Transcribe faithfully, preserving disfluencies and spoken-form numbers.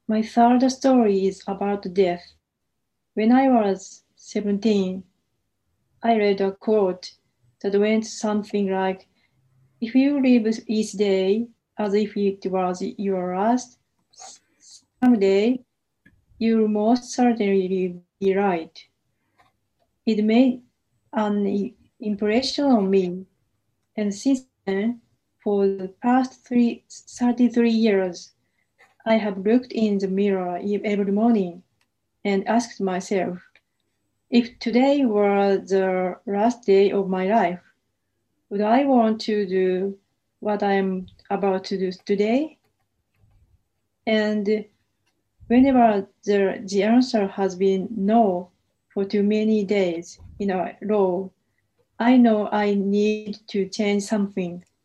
My third story is about death. When I was seventeen, I read a quote that went something like, if you live each day as if it was your last, someday you'll most certainly be right. It made an impression on me, and since then, for the past three, thirty-three years, I have looked in the mirror every morning and asked myself, if today were the last day of my life, would I want to do what I'm about to do today? And whenever the, the answer has been no for too many days in a row, I know I need to change something.